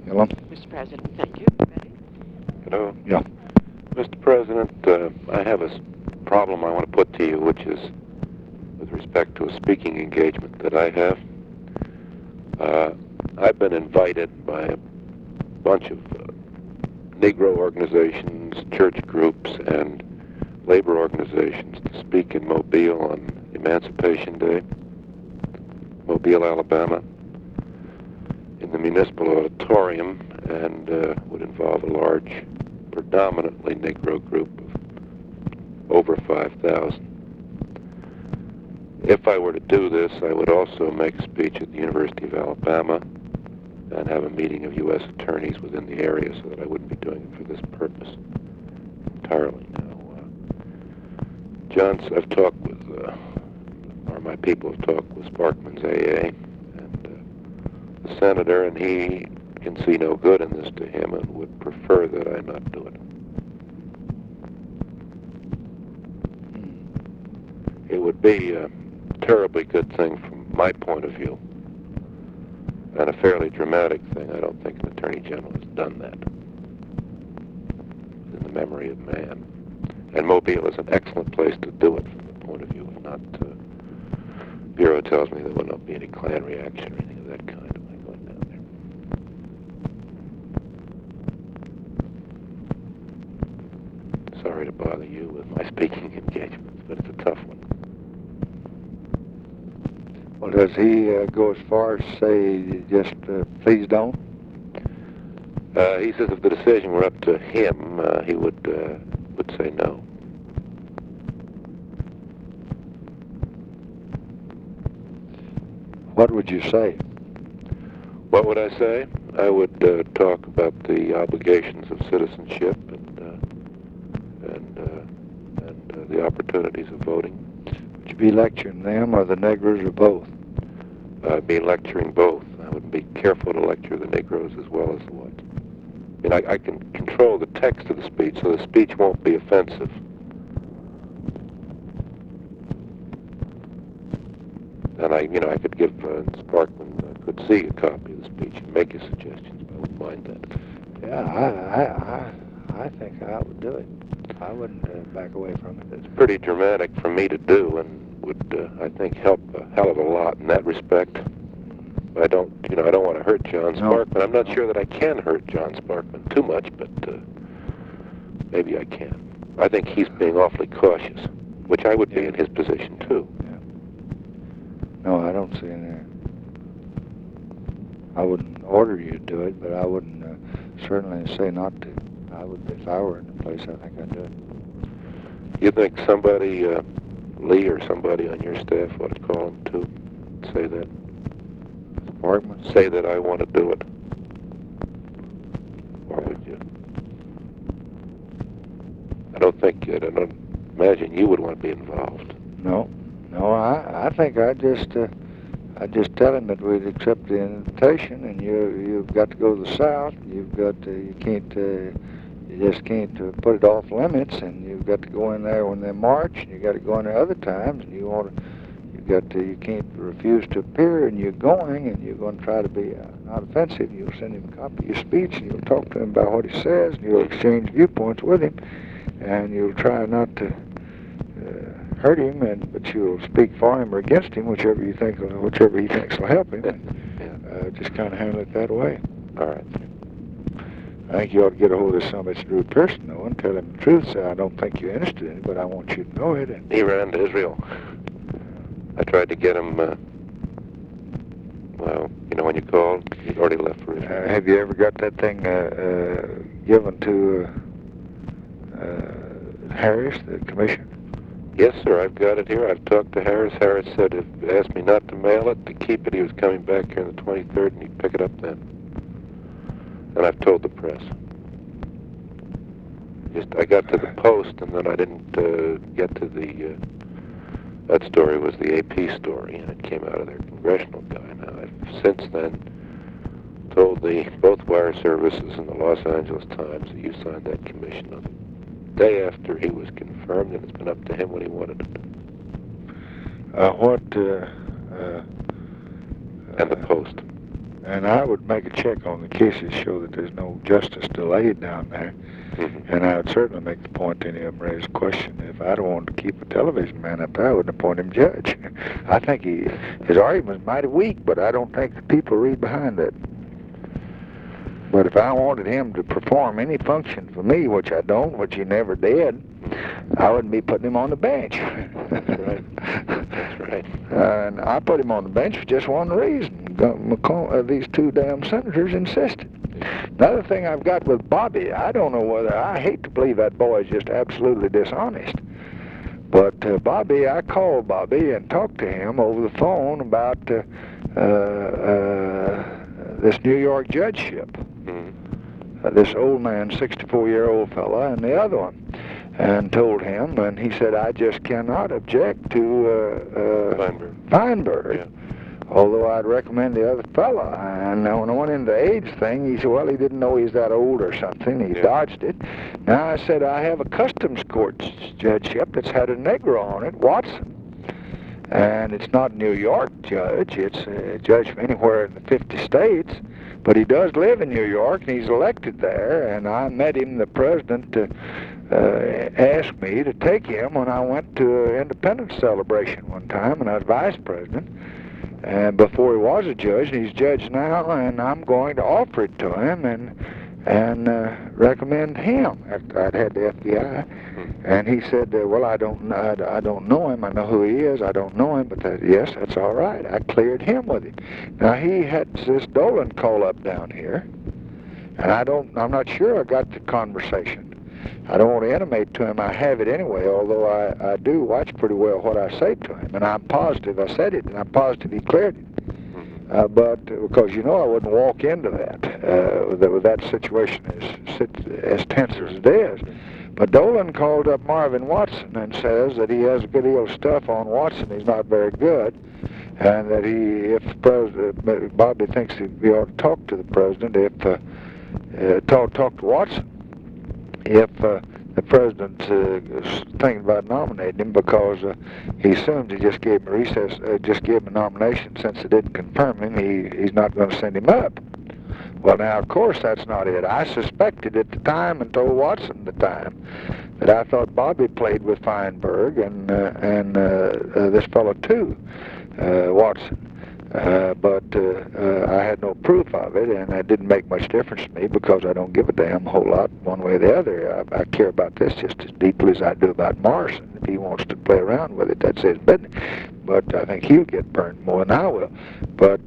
Hello? Mr. President, thank you. Ready? Hello? Yeah. Mr. President, I have a problem I want to put to you, which is with respect to a speaking engagement that I have. I've been invited by a bunch of Negro organizations, church groups, and labor organizations to speak in Mobile on Emancipation Day, Mobile, Alabama, in the municipal auditorium, and would involve a large, predominantly Negro group of over 5,000. If I were to do this, I would also make a speech at the University of Alabama and have a meeting of U.S. attorneys within the area, so that I wouldn't be doing it for this purpose entirely. Now, I've talked with, or my people have talked with Sparkman's AA and the senator, and he can see no good in this to him and would prefer that I not do it. It would be a terribly good thing from my point of view, and a fairly dramatic thing. I don't think an attorney general has done that in the memory of man. And Mobile is an excellent place to do it from the point of view of not, Bureau tells me there will not be any Klan reaction or anything of that kind of my going down there. Sorry to bother you with my speaking engagements, but it's a tough one. Well, does he go as far as say, just please don't? He says if the decision were up to him, he would say no. What would you say? What would I say? I would talk about the obligations of citizenship and the opportunities of voting. Would you be lecturing them or the Negroes or both? I'd be lecturing both. I would be careful to lecture the Negroes as well as the whites. I mean, I can control the text of the speech, so the speech won't be offensive. And I could give Sparkman could see a copy of the speech and make his suggestions. I wouldn't mind that. Yeah, I think I would do it. I wouldn't back away from it. It's pretty dramatic for me to do, and would I think help a hell of a lot in that respect. I don't want to hurt John Sparkman. I'm not sure that I can hurt John Sparkman too much, but maybe I can. I think he's being awfully cautious, which I would be in his position too. No, I don't see any. I wouldn't order you to do it, but I wouldn't certainly say not to. I would, if I were in the place, I think I'd do it. You think somebody, Lee or somebody on your staff, ought to call him to say that? Sparkman? Say that I want to do it? Or would you? I don't imagine you would want to be involved. No, I think I'd just tell him that we'd accept the invitation, and you've got to go to the South. You just can't put it off limits, and you've got to go in there when they march, and you got to go in there other times, and you can't refuse to appear, and you're going, and you're going to try to be not offensive. You'll send him a copy of your speech, and you'll talk to him about what he says, and you'll exchange viewpoints with him, and you'll try not to hurt him, but you'll speak for him or against him, whichever he thinks will help him. And, just kind of handle it that way. All right. I think you ought to get a hold of some of Drew Pearson, though, and tell him the truth. Say, I don't think you're interested in it, but I want you to know it. And he ran to Israel. I tried to get him, when you called, he'd already left for Israel. Have you ever got that thing given to Harris, the commissioner? Yes, sir, I've got it here. I've talked to Harris. Harris said he asked me not to mail it, to keep it. He was coming back here on the 23rd, and he'd pick it up then. And I've told the press. I got to the Post, and then I didn't get to that story was the AP story, and it came out of their congressional guy. Now, I've since then told both wire services and the Los Angeles Times that you signed that commission on the day after he was confirmed, and it's been up to him what he wanted to do. And the And the Post. and I would make a check on the cases, show that there's no justice delayed down there. Mm-hmm. And I would certainly make the point to any of them raise a question. If I'd wanted to keep a television man up there, I wouldn't appoint him judge. I think his argument was mighty weak, but I don't think the people read behind it. But if I wanted him to perform any function for me, which I don't, which he never did, I wouldn't be putting him on the bench. That's right. That's right. And I put him on the bench for just one reason. These two damn senators insisted. Another thing I've got with Bobby, I don't know whether, I hate to believe that boy is just absolutely dishonest. But Bobby, I called Bobby and talked to him over the phone about this New York judgeship. This old man, 64-year-old fella, and the other one. And told him, and he said, I just cannot object to Feinberg. Yeah. Although I'd recommend the other fella. And when I went into the age thing, he said, well, he didn't know he's that old or something. He dodged it. Now I said, I have a customs court judgeship that's had a Negro on it, Watson. And it's not a New York judge. It's a judge from anywhere in the 50 states. But he does live in New York, and he's elected there. And I met him, the president asked me to take him when I went to an independence celebration one time, and I was vice president. And before he was a judge, and he's judge now, and I'm going to offer it to him and recommend him after I'd had the FBI. And he said, well, I don't know him. I know who he is. I don't know him, but yes, that's all right. I cleared him with him. Now he had this Dolan call up down here, and I'm not sure I got the conversation. I don't want to intimate to him I have it anyway, although I do watch pretty well what I say to him, and I'm positive I said it, and I'm positive he cleared it. But because I wouldn't walk into that with that situation as tense as it is. But Dolan called up Marvin Watson and says that he has a good deal of stuff on Watson. He's not very good, and that if Bobby thinks he ought to talk to the president, talk to Watson. If the president's thinking about nominating him, because he assumes he just gave him a nomination since they didn't confirm him, he's not going to send him up. Well, now, of course, that's not it. I suspected at the time and told Watson at the time that I thought Bobby played with Feinberg and this fellow too, Watson. But I had no proof of it, and it didn't make much difference to me because I don't give a damn whole lot one way or the other. I care about this just as deeply as I do about Morrison. If he wants to play around with it, that's his business. But I think he'll get burned more than I will. But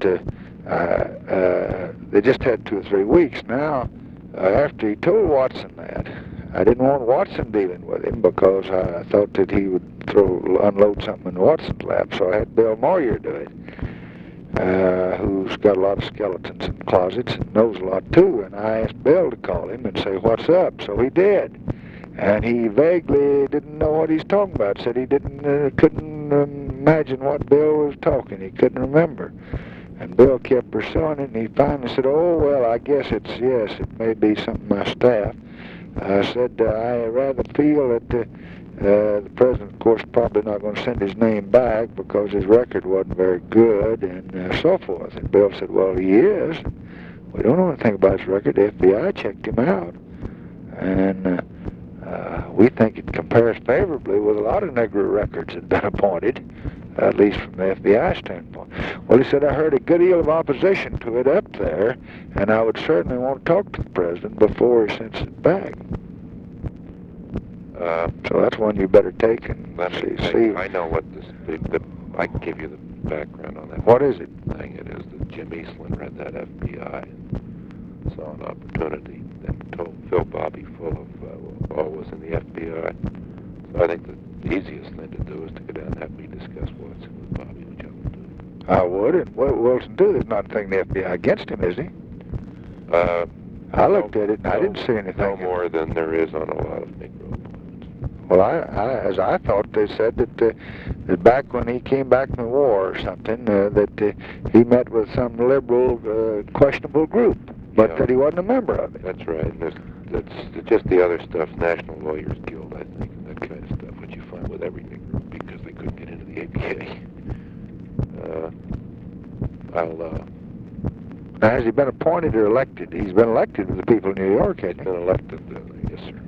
they just had 2 or 3 weeks. Now, after he told Watson that, I didn't want Watson dealing with him because I thought that he would unload something in Watson's lap, so I had Bill Moyer do it. Who's got a lot of skeletons in closets and knows a lot too, and I asked Bill to call him and say, what's up? So he did. And he vaguely didn't know what he's talking about, said he couldn't imagine what Bill was talking, he couldn't remember. And Bill kept pursuing it, and he finally said, oh, well, I guess it may be something my staff. I said, I rather feel that the president, of course, probably not going to send his name back because his record wasn't very good and so forth. And Bill said, well, he is. We don't know anything about his record. The FBI checked him out. And we think it compares favorably with a lot of Negro records that have been appointed, at least from the FBI standpoint. Well, he said, I heard a good deal of opposition to it up there, and I would certainly want to talk to the president before he sends it back. So that's one you better take and see. I know what I can give you the background on that. What is it? Thing it is that Jim Eastland read that FBI and saw an opportunity and told Phil Bobby full of all was in the FBI. So I think the easiest thing to do is to go down and have me discuss Watson with Bobby, which I will do. I would, and what Wilson do? There's not a thing in the FBI against him, is he? I looked at it and I didn't see anything. No more than there is on a lot of Negro appointments. Well, as I thought, they said that back when he came back from the war or something, that he met with some liberal, questionable group, but that he wasn't a member of it. That's right. And that's just the other stuff, National Lawyers Guild, I think, and that kind of stuff, which you find with every Negro because they couldn't get into the ABA. Now, has he been appointed or elected? He's been elected to the people of New York, hasn't he? Been elected, yes, sir.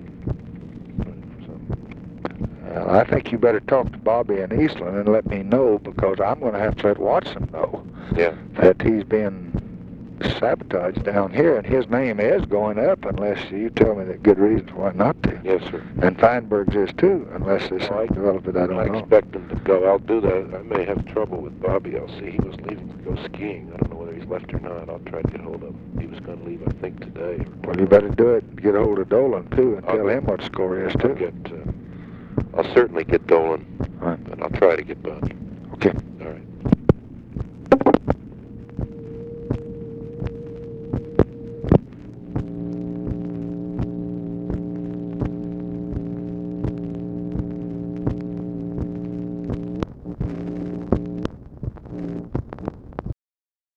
Well, I think you better talk to Bobby in Eastland and let me know, because I'm going to have to let Watson know Yeah. that he's been sabotaged down here, and his name is going up unless you tell me that good reasons why not to. Yes, sir. And Feinberg's is too, unless there's Well, something developed that I don't know. expect him to go. I'll do that. I may have trouble with Bobby. I'll see. He was leaving to go skiing. I don't know whether he's left or not. I'll try to get hold of him. He was going to leave, I think, today. Well, you better do it and get hold of Dolan too, and I'll tell get- him what the score is I'll too. I'll certainly get Dolan, Right. and I'll try to get Bobby.